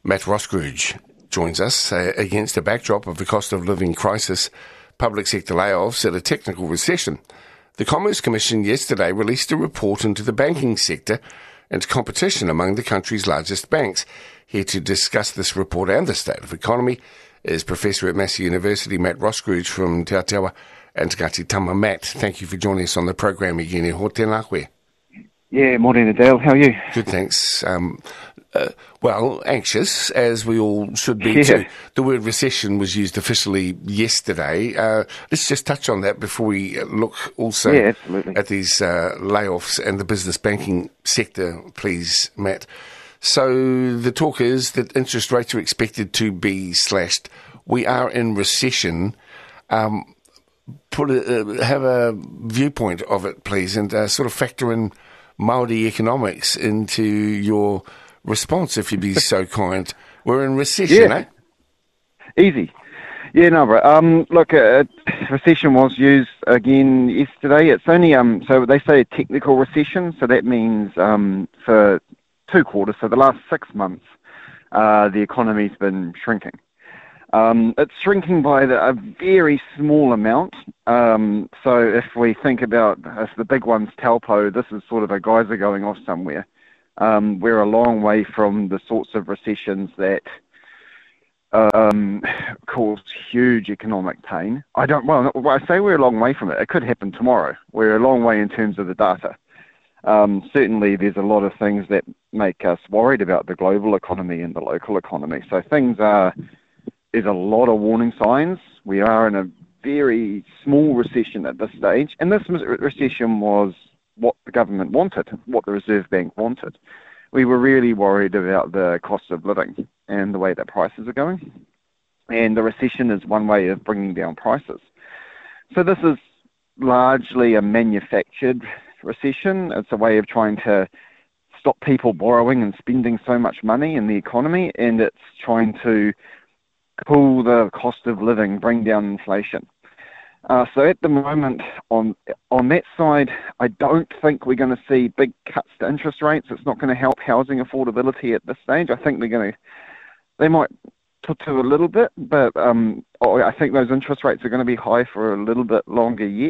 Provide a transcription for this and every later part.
Matt Roscrooge joins us against a backdrop of the cost of living crisis, public sector layoffs and a technical recession. The Commerce Commission yesterday released a report into the banking sector and competition among the country's largest banks. Here to discuss this report and the state of the economy is Professor at Massey University, Matt Roscrooge from Te Aotearoa and Ngāti Tama. Matt, thank you for joining us on the program again. Ho tēnā koe. Yeah, morning, Adele. How are you? Good, thanks. Well, anxious, as we all should be too. The word recession was used officially yesterday. Let's just touch on that before we look also at these layoffs and the business banking sector, please, Matt. So the talk is that interest rates are expected to be slashed. We are in recession. Have a viewpoint of it, please, and sort of factor in Māori economics into your response, if you'd be so kind. We're in recession, eh? Easy. Yeah, no, bro. Look, recession was used again yesterday. It's only, so they say a technical recession, so that means for 2 quarters, so the last 6 months, the economy's been shrinking. It's shrinking by a very small amount. So if we think about, if the big one's Taupo, this is sort of a geyser going off somewhere. We're a long way from the sorts of recessions that cause huge economic pain. I say we're a long way from it. It could happen tomorrow. We're a long way in terms of the data. Certainly there's a lot of things that make us worried about the global economy and the local economy. So there's a lot of warning signs. We are in a very small recession at this stage, and this recession was what the government wanted, what the Reserve Bank wanted. We were really worried about the cost of living and the way that prices are going, and the recession is one way of bringing down prices. So this is largely a manufactured recession. It's a way of trying to stop people borrowing and spending so much money in the economy, and it's trying to cool the cost of living, bring down inflation. So at the moment, on that side, I don't think we're going to see big cuts to interest rates. It's not going to help housing affordability at this stage. I think they might to a little bit, but I think those interest rates are going to be high for a little bit longer yet,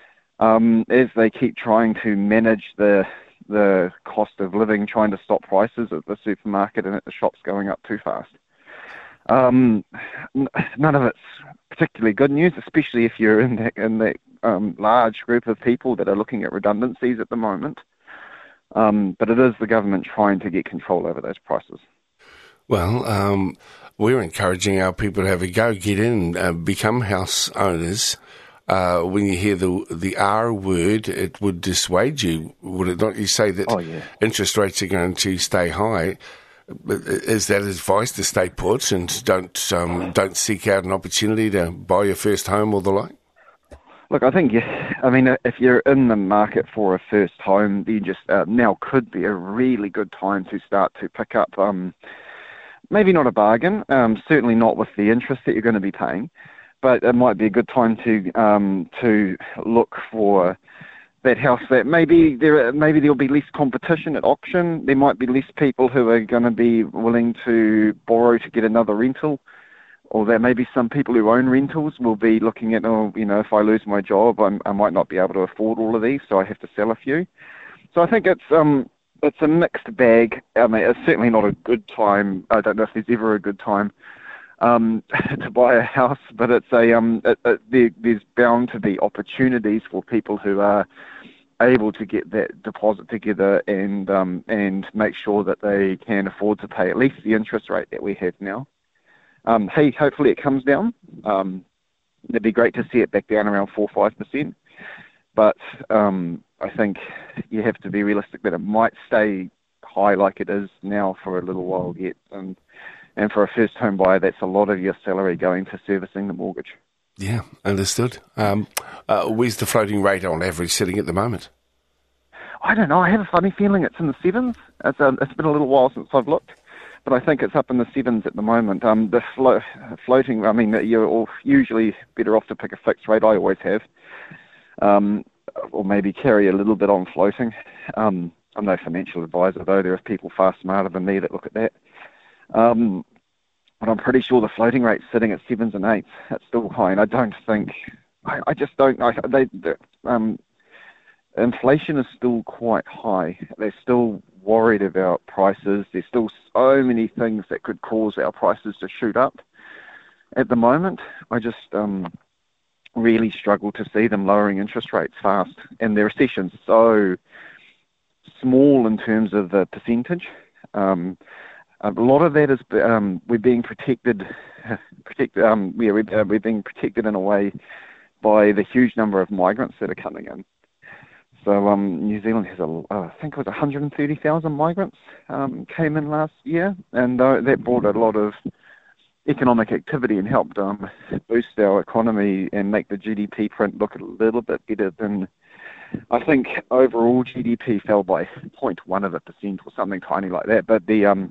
as they keep trying to manage the cost of living, trying to stop prices at the supermarket and at the shops going up too fast. None of it's particularly good news, especially if you're in that large group of people that are looking at redundancies at the moment. But it is the government trying to get control over those prices. Well, we're encouraging our people to have a go, get in, become house owners. When you hear the R word, it would dissuade you, would it not? You say that interest rates are going to stay high. Is that advice to stay put and don't seek out an opportunity to buy your first home or the like? Look, I think, if you're in the market for a first home, you just now could be a really good time to start to pick up, maybe not a bargain, certainly not with the interest that you're going to be paying, but it might be a good time to look for that house that maybe there'll be less competition at auction. There might be less people who are going to be willing to borrow to get another rental, or there may be some people who own rentals will be looking at, if I lose my job, I might not be able to afford all of these, so I have to sell a few. So I think it's a mixed bag. It's certainly not a good time. I don't know if there's ever a good time to buy a house, but it's there's bound to be opportunities for people who are able to get that deposit together and make sure that they can afford to pay at least the interest rate that we have now. Hopefully it comes down. It'd be great to see it back down around 4-5%, but I think you have to be realistic that it might stay high like it is now for a little while yet. And for a first home buyer, that's a lot of your salary going to servicing the mortgage. Yeah, understood. Where's the floating rate on average sitting at the moment? I don't know. I have a funny feeling it's in the 7s. It's been a little while since I've looked, but I think it's up in the 7s at the moment. The floating, you're all usually better off to pick a fixed rate. I always have, or maybe carry a little bit on floating. I'm no financial advisor, though. There are people far smarter than me that look at that. But I'm pretty sure the floating rate's sitting at 7s and 8s. It's still high, and I don't think, I just don't, inflation is still quite high. They're still worried about prices. There's still so many things that could cause our prices to shoot up. At the moment, I just really struggle to see them lowering interest rates fast. And the recession's so small in terms of the percentage. A lot of that is we're being protected. We're being protected in a way by the huge number of migrants that are coming in. So New Zealand has I think it was 130,000 migrants came in last year, and that brought a lot of economic activity and helped boost our economy and make the GDP print look a little bit better than. I think overall GDP fell by 0.1% or something tiny like that, but the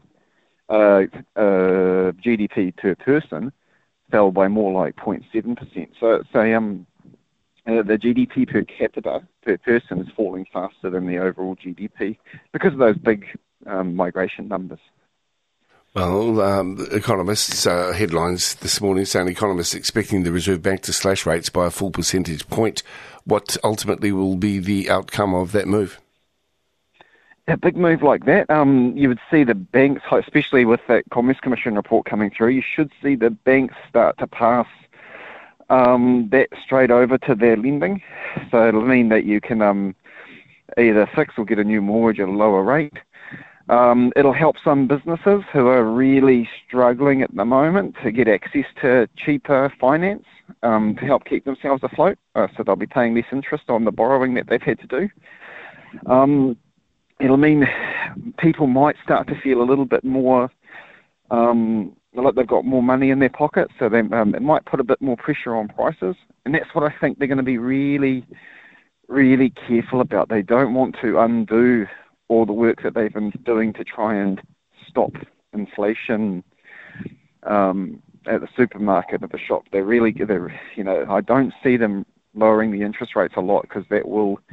GDP per person fell by more like 0.7%. So the GDP per capita per person is falling faster than the overall GDP because of those big migration numbers. Well, economists, headlines this morning saying economists expecting the Reserve Bank to slash rates by a full percentage point. What ultimately will be the outcome of that move? A big move like that, you would see the banks, especially with that Commerce Commission report coming through, you should see the banks start to pass that straight over to their lending. So it'll mean that you can either fix or get a new mortgage at a lower rate. It'll help some businesses who are really struggling at the moment to get access to cheaper finance to help keep themselves afloat. So they'll be paying less interest on the borrowing that they've had to do. It'll mean people might start to feel a little bit more like they've got more money in their pocket, so it might put a bit more pressure on prices. And that's what I think they're going to be really, really careful about. They don't want to undo all the work that they've been doing to try and stop inflation at the supermarket, at the shop. I don't see them lowering the interest rates a lot because that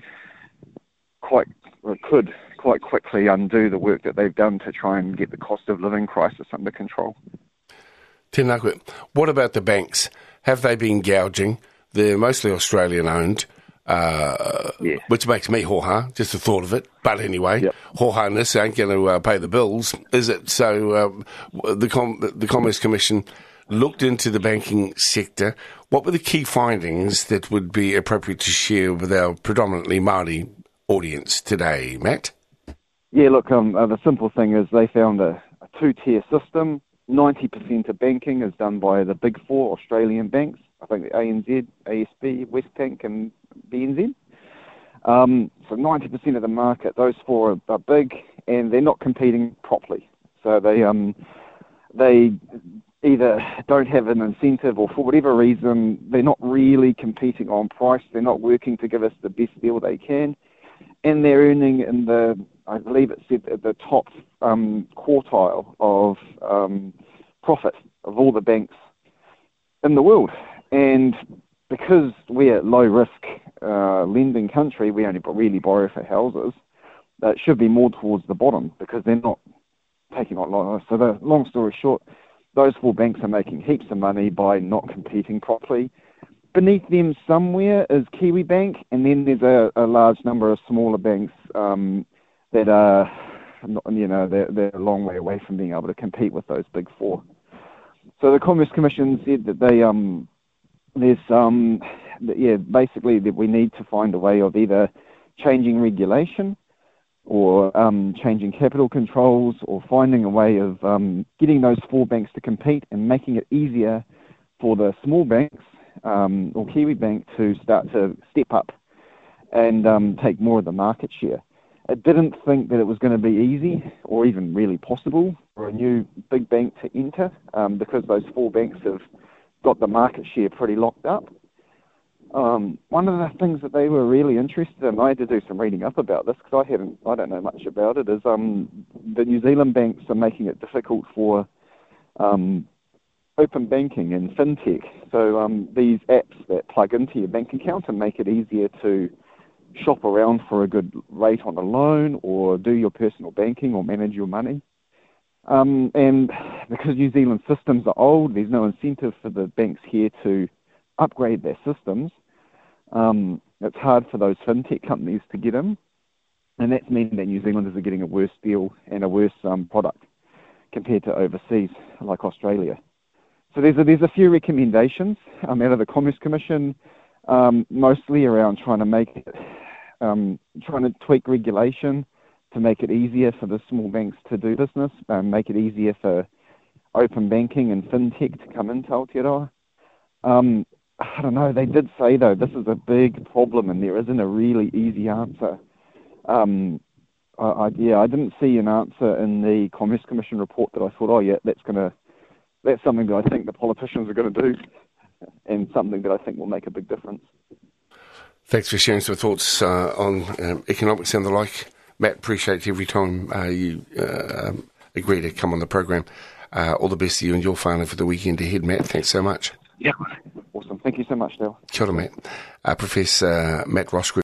could quite quickly undo the work that they've done to try and get the cost of living crisis under control. Tēnā, what about the banks? Have they been gouging? They're mostly Australian-owned, which makes me hoha, just the thought of it. But anyway, hoha-ness ain't going to pay the bills, is it? So the Commerce Commission looked into the banking sector. What were the key findings that would be appropriate to share with our predominantly Māori audience today, Matt? Yeah, look, the simple thing is they found a two-tier system. 90% of banking is done by the big four Australian banks. I think the ANZ, ASB, Westpac and BNZ. So 90% of the market, those four are big and they're not competing properly. So they either don't have an incentive or for whatever reason, they're not really competing on price. They're not working to give us the best deal they can. And they're earning in I believe it said at the top quartile of profit of all the banks in the world. And because we're a low-risk lending country, we only really borrow for houses, it should be more towards the bottom because they're not taking on loans. So the long story short, those four banks are making heaps of money by not competing properly. Beneath them somewhere is Kiwibank, and then there's a large number of smaller banks that are, they're a long way away from being able to compete with those big four. So the Commerce Commission said that basically that we need to find a way of either changing regulation or changing capital controls or finding a way of getting those four banks to compete and making it easier for the small banks or Kiwibank to start to step up and take more of the market share. I didn't think that it was going to be easy or even really possible for a new big bank to enter because those four banks have got the market share pretty locked up. One of the things that they were really interested in, I had to do some reading up about this because I don't know much about it, is the New Zealand banks are making it difficult for open banking and fintech. So these apps that plug into your bank account and make it easier to shop around for a good rate on a loan or do your personal banking or manage your money. And because New Zealand systems are old, there's no incentive for the banks here to upgrade their systems. It's hard for those fintech companies to get in, and that's meaning that New Zealanders are getting a worse deal and a worse product compared to overseas, like Australia. So there's a few recommendations out of the Commerce Commission, mostly around trying to tweak regulation to make it easier for the small banks to do business, make it easier for open banking and fintech to come into Aotearoa. I don't know, they did say, though, this is a big problem and there isn't a really easy answer. I didn't see an answer in the Commerce Commission report that I thought, that's something that I think the politicians are going to do and something that I think will make a big difference. Thanks for sharing some thoughts on economics and the like. Matt, appreciate every time you agree to come on the program. All the best to you and your whānau for the weekend ahead, Matt. Thanks so much. Yeah, awesome. Thank you so much, Dale. Kia ora, Matt. Professor Matt Roskrew.